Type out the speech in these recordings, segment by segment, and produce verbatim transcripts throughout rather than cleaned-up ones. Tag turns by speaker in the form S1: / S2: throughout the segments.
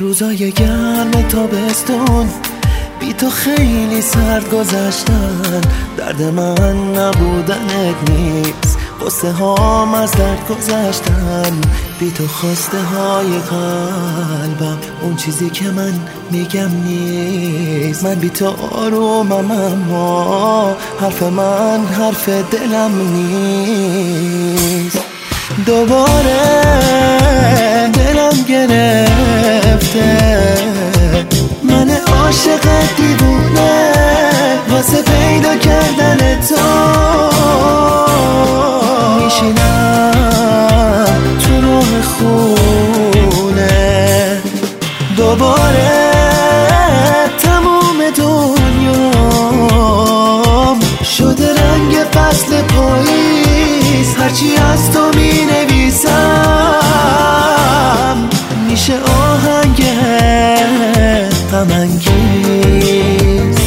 S1: روزای گرم تابستون بی تو خیلی سرد گذشتن. درد من نبودنت نیست، قصه هام از درد گذشتن. بی تو خواسته های قلبم اون چیزی که من میگم نیست. من بی تو آرومم اما حرف من حرف دلم نیست. دوباره دلم گرفته من عاشق دیوونه واسه پیدا کردن تو. میشینم تو راه خونه دوباره تموم دنیام شده رنگ فصل پاییز. هرچی از تو می نویسم میشه آهنگ غم انگیز.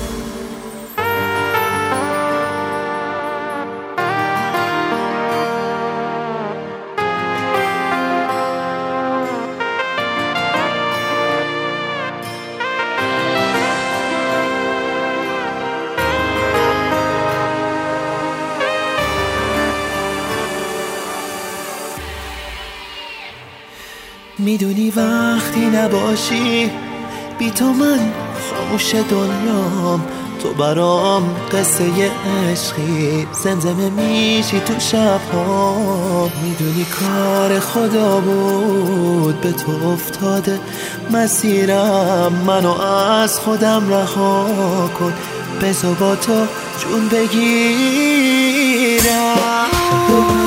S1: میدونی وقتی نباشی بی تو من خاموش دنیام. تو برام قصه عشقی زمزمه میشی تو شبها. میدونی کار خدا بود به تو افتاده مسیرم. منو از خودم رها کن بذار با تو جون بگیرم.